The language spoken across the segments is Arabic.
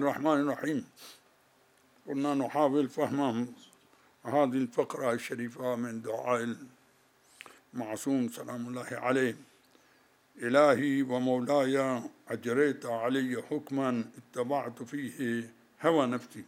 الرحمن الرحيم. كنا نحاول فهم هذه الفقرة الشريفة من دعاء المعصوم سلام الله عليه: إلهي ومولاي أجريت علي حكما اتبعت فيه هوى نفسي.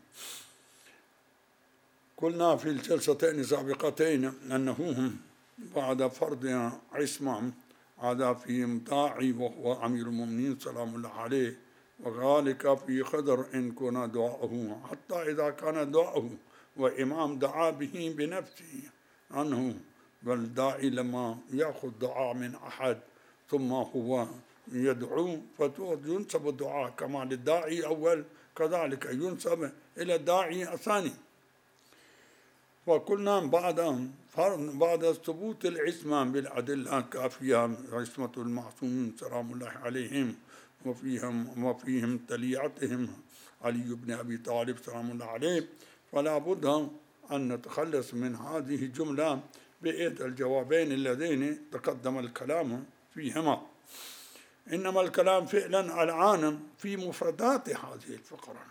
قلنا في الجلستين السابقتين أنه بعد فرض عصمة عاد فيهم داعي وهو أمير المؤمنين سلام الله عليه، وذلك في قدر إن كان دعاءه، حتى إذا كان دعاءه وإمام دعا به بنفسه عنه، والداعي لما يأخذ دعاء من أحد ثم هو يدعو فينسب الدعاء كما للداعي أول كذلك ينسب إلى الداعي الثاني. وقلنا بعد ثبوت العصمة بالأدلة الكافية، عصمة المعصومين سلام الله عليهم وفيهم تليعتهم علي بن أبي طالب سلام الله عليه، فلا بد أن نتخلص من هذه الجملة بإحدى الجوابين اللذين تقدم الكلام فيهما. إنما الكلام فعلا الآن في مفردات هذه الفقرة.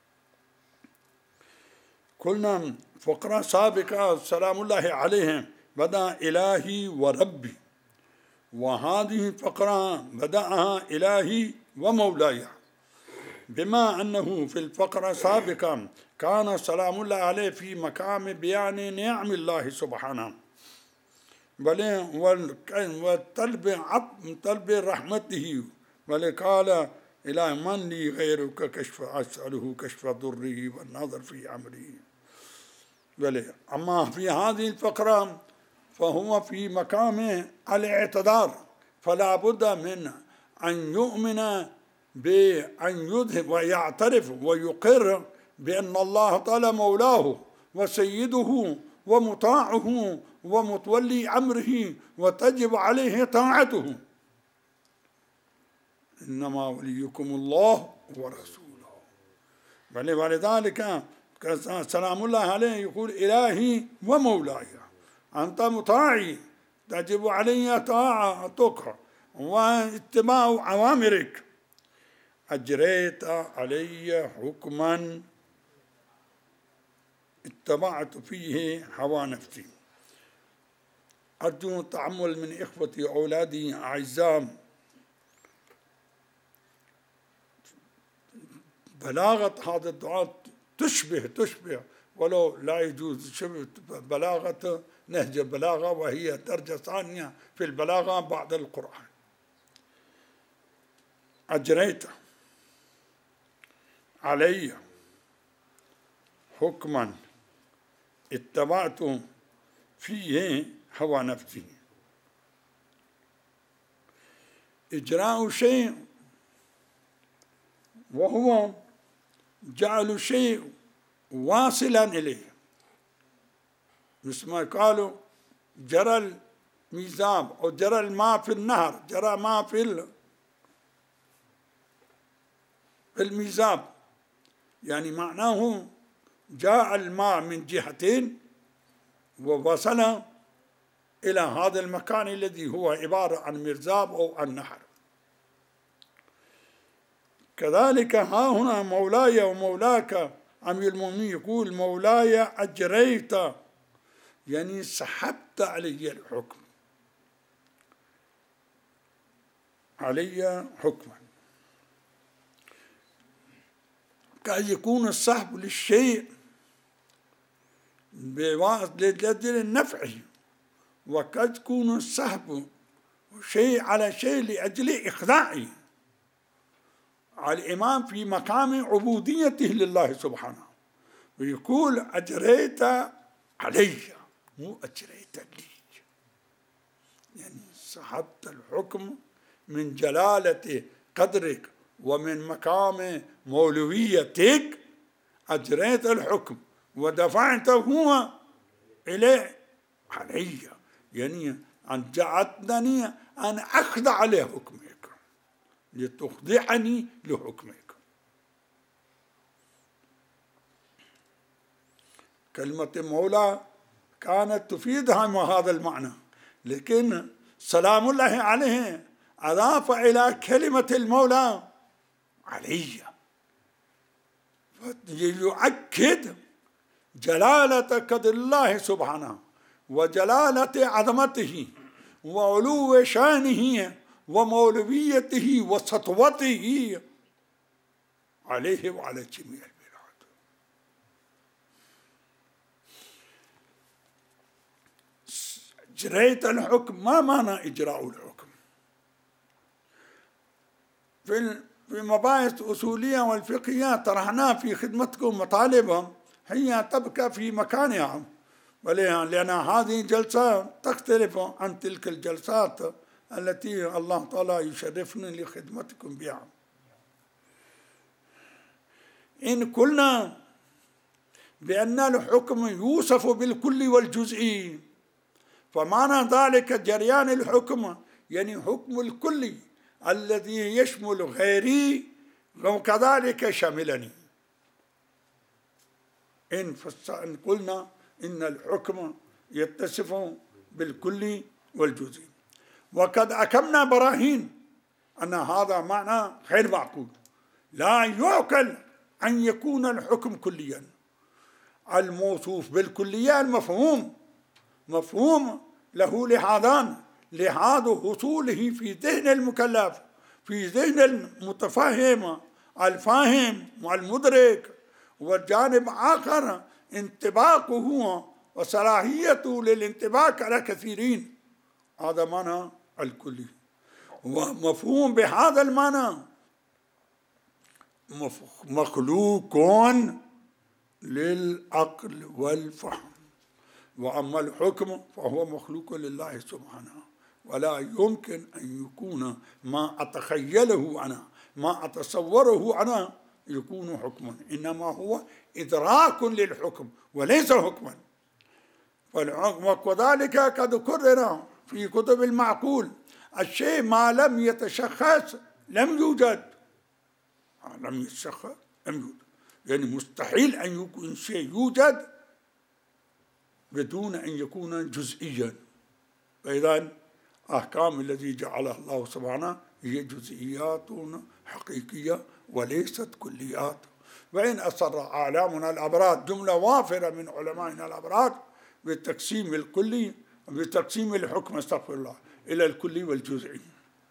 قلنا فقرة سابقة سلام الله عليهم بدأ إلهي وربي، وهذه الفقرة بدأها إلهي ومولاي، بما أنه في الفقرة السابقة كان سلام الله عليه في مقام بيان نعم الله سبحانه وطلب رحمته، قال إلى من لي غيرك كشف أسأله كشف ضره والنظر في أمره. أما في هذه الفقرة فهو في مقام الاعتذار، فلا بد من أن يؤمن بأن يذهب ويعترف ويقر بأن الله تعالى مولاه وسيده ومطاعه ومتولي أمره وتجب عليه طاعته. إنما وليكم الله ورسوله. ولذلك سلام الله عليه يقول إلهي ومولاي، أنت مطاعي تجب علي طاعتك واتباع أوامرك، أجريت علي حكما اتبعت فيه هوى نفسي. أرجو التأمل من إخوتي أولادي أعزاء. بلاغة هذا الدعاء تشبه ولو لا يجوز شبه بلاغة نهج البلاغة، وهي درجة ثانية في البلاغة بعد القرآن. أجريت علي حكما اتبعت فيه هوى نفسي. إجراء شيء وهو جعل شيء واصلا إليه، مثل ما قالوا جرى الميزاب أو جرى الماء في النهر، جرى ماء في الميزاب، يعني معناه جاء الماء من جهتين ووصل إلى هذا المكان الذي هو عبارة عن مرزاب أو عن نهر. كذلك ها هنا مولاي ومولاك أمير المؤمنين يقول مولاي أجريت، يعني سحبت علي الحكم، علي حكما. قد يكون السحب للشيء لأجل النفع، وقد يكون السحب شيء على شيء لأجل إخضاعه. الإمام في مقام عبوديته لله سبحانه ويقول أجريت علي، مو أجريت لي، يعني سحبت الحكم من جلالة قدرك ومن مقام مولويتك، أجريت الحكم ودفعته إليه علي، يعني أن جعلتني أن أخضع لحكمك لتخضعني لحكمك. كلمة مولى كانت تفيد هذا المعنى، لكن سلام الله عليه أضاف إلى كلمة المولى علي، يؤكد جلالة قدر الله سبحانه وجلالة عظمته وعلو شانه ومولويته وسطوته عليه وعلى جميع البلاد. جريت الحكم، ما معنى إجراء الحكم؟ في مباحث أصولية والفقهية طرحناها في خدمتكم مطالبا هي تبقى في مكانها، لأن هذه جلسة تختلف عن تلك الجلسات التي الله تعالى يشرفني لخدمتكم بها. إن قلنا بأن الحكم يوصف بالكل والجزئي، فمعنى ذلك جريان الحكم يعني حكم الكل الذي يشمل غيري وكذلك شملني. إن قلنا إن الحكم يتصف بالكل والجزئي، وقد أكمنا براهين أن هذا معنى غير معقول. لا يعقل أن يكون الحكم كليا. الموصوف بالكلية مفهوم له لحاظان: لحاظ حصوله في ذهن المكلف، في ذهن المتفهم الفاهم والمدرك، والجانب آخر انطباقه وصلاحيته للانطباق على كثيرين. هذا معنى الكلي. ومفهوم بهذا المعنى مخلوق للعقل والفهم، وأما الحكم فهو مخلوق لله سبحانه، ولا يمكن أن يكون ما أتخيله أنا، ما أتصوره أنا يكون حكما، إنما هو إدراك للحكم وليس حكما. وكذلك قد كرر في كتب المعقول: الشيء ما لم يتشخص لم يوجد. لم يتشخص لم يوجد، يعني مستحيل أن يكون شيء يوجد بدون أن يكون جزئيا. فإذا أحكام الذي جعلها الله سبحانه هي جزئيات حقيقية وليست كليات. وإن أصر أعلامنا الأبراد، جملة وافرة من علمائنا الأبراد، بالتقسيم الكلي، بتقسيم الحكم استغفر الله إلى الكلي والجزئي.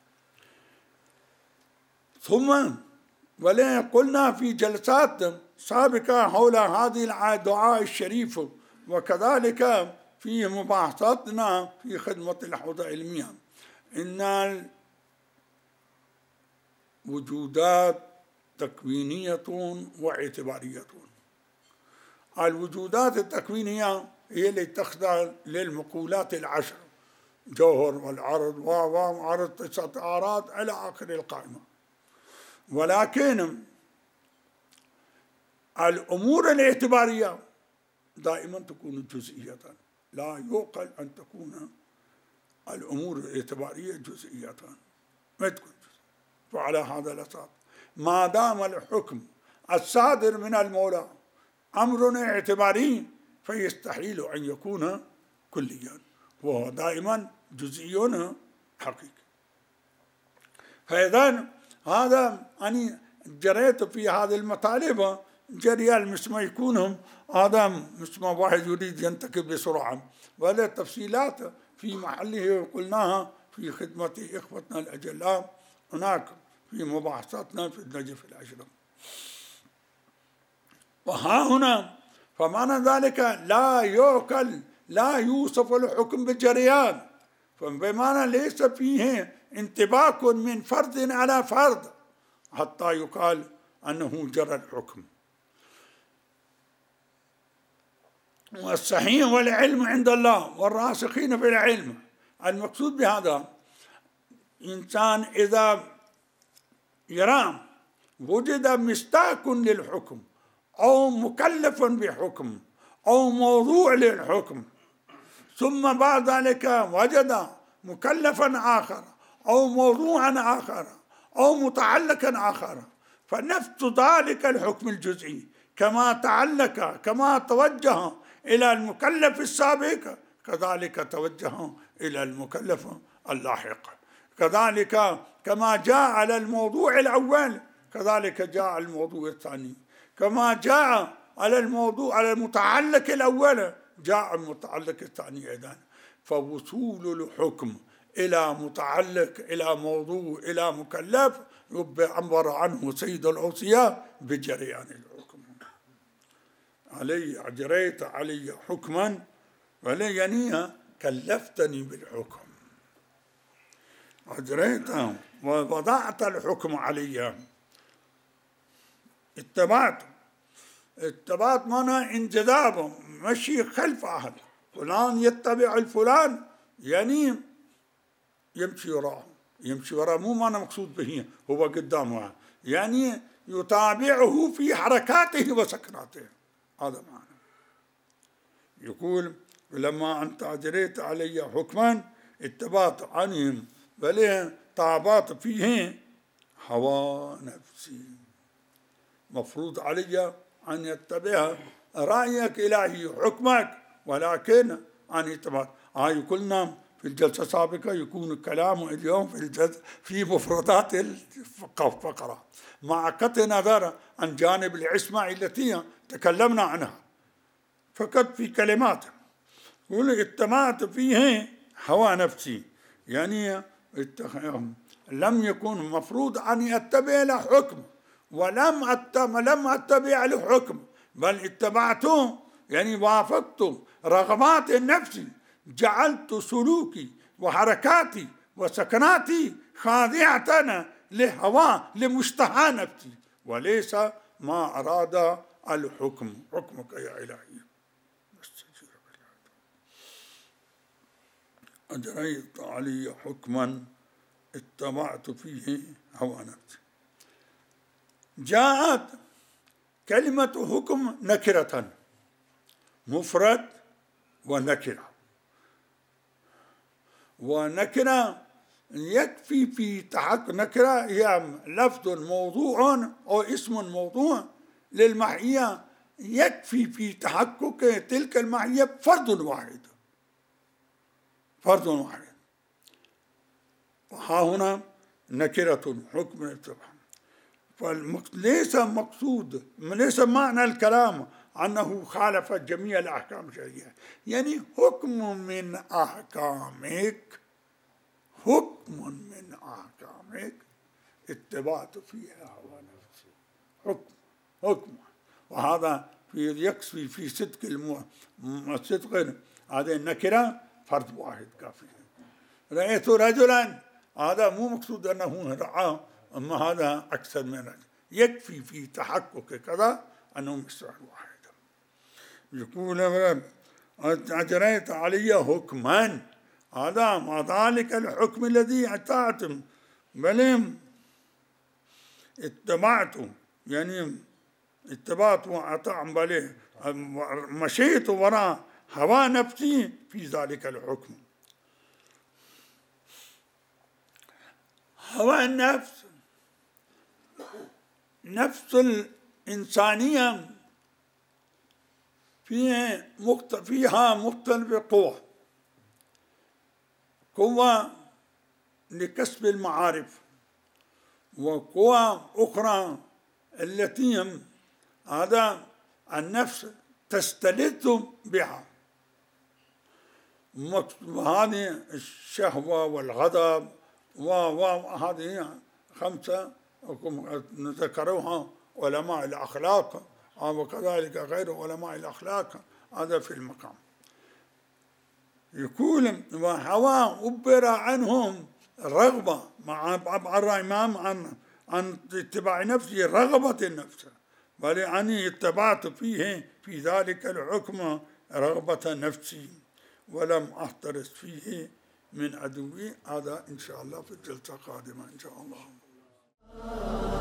ثم ولا قلنا في جلسات سابقة حول هذه الدعاء الشريف، وكذلك في مباحثاتنا في خدمة الحوزة العلمية، إن الوجودات تكوينية واعتبارية. الوجودات التكوينية هي اللي تخضع للمقولات العشر: جوهر والعرض وعرض 9 أعراض إلى آخر القائمة. ولكن الأمور الاعتبارية دائما تكون جزئية. لا يعقل أن تكون الأمور الاعتبارية جزئية، ما تكون جزئية. فعلى هذا الأساس ما دام الحكم الصادر من المولى أمر اعتباري فيستحيل أن يكون كليا، وهو دائما جزئي حقيقي. فإذا هذا أنا جريت في هذه المطالب جريال مش ما يكونهم هذا مش ما واحد يريد ينتكب بسرعة، ولا التفصيلات في محله قلناها في خدمة إخوتنا الأجلاء هناك في مباحثاتنا في النجف الأشرف. وها هنا فمعنى ذلك لا يعقل، لا يوصف الحكم بالجريان، فبمعنى ليس فيه انطباق من فرد على فرد حتى يقال أنه جرى الحكم. والصحيح والعلم عند الله والراسخين في العلم. المقصود بهذا إنسان إذا يرى وجد مستاق للحكم أو مكلف بحكم أو موضوع للحكم، ثم بعد ذلك وجد مكلفا آخر أو موضوعا آخر أو متعلقا آخر، فنفس ذلك الحكم الجزئي كما تعلق كما توجه إلى المكلف السابق كذلك توجه إلى المكلف اللاحق، كذلك كما جاء على الموضوع الأول كذلك جاء الموضوع الثاني، كما جاء على الموضوع على المتعلق الأول جاء المتعلق الثاني أيضا. فوصول الحكم إلى متعلق إلى موضوع إلى مكلف عبر عنه سيد الأوصياء بجريان الحكم. علي أجريت علي حكما يعني كلفتني بالحكم، أجريت ووضعت الحكم علي، اتبعت معنى انجذاب، مشي خلف أحد، فلان يتبع الفلان يعني يمشي وراءه مو معنى مقصود به هو قدامه، يعني يتابعه في حركاته وسكناته، هذا معنى. يقول لما أنت أجريت علي حكما اتبعت عنهم بل تعبات فيه هوى نفسي، مفروض علي أن يتبع رأيك إلهي حكمك، ولكن أن يتبع قلنا في الجلسة السابقة يكون الكلام اليوم في مفردات الفقرة مع قطع نظر عن جانب العصمة التي تكلمنا عنها فقط في كلمات. يقول اتبعت فيه هوى نفسي، يعني لم يكن مفروض أن يتبع له حكم ولم أتبع له حكم، بل اتبعته يعني وافقت رغبات النفس، جعلت سلوكي وحركاتي وسكناتي خاضعة لهوى لمشتهى نفسي، وليس ما أراد الحكم. حكمك يا إلهي أجريت علي حكما اتبعت فيه هوى نفسي. جاءت كلمة حكم نكرة، مفرد ونكرة، ونكرة يكفي في تحقق، نكرة هي لفظ موضوع أو اسم موضوع للمعية، يكفي في تحقق تلك المعية فرد واحد. وها هنا نكرة حكم اتباع، فليس مقصود، ليس معنى الكلام أنه خالف جميع الأحكام الشرعية، يعني حكم من أحكامك، اتبعت فيها هوى نفسي، حكم. وهذا يكفي في صدق الصدق هذه النكرة فرد واحد كافي. رأيت رجلا، هذا مو مقصود أنه رأى، أما هذا أكثر من رجل، يكفي في تحقق كذا أنه مصدر واحد. يقول أجريت علي حكما، هذا ما ذلك الحكم الذي أتعتم بل اتبعت وأطاع بل مشيت وراء هوى نفسي في ذلك الحكم. هوى النفس نفس الإنسانية فيها مختلف قوة لكسب المعارف، وقوى أخرى التي هذا النفس تستلذ بها، وهذه الشهوة والغضب، وهذه 5 ذكروها علماء الأخلاق، وكذلك غير علماء الأخلاق، هذا في المقام. يقول وهوى عبر عنهم رغبة، مع الإمام عن اتباع نفسه رغبة النفس، بل أني اتبعت فيه في ذلك الحكم رغبة نفسي ولم أحترس فيه من عدوي. هذا إن شاء الله في الجلسة القادمة إن شاء الله.